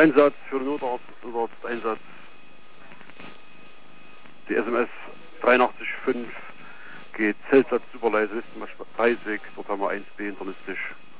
Einsatz für den Notarzteinsatz. Die SMS 835 geht Zeltsatz Überleise, Listenmarsch 30, dort haben wir 1B internistisch.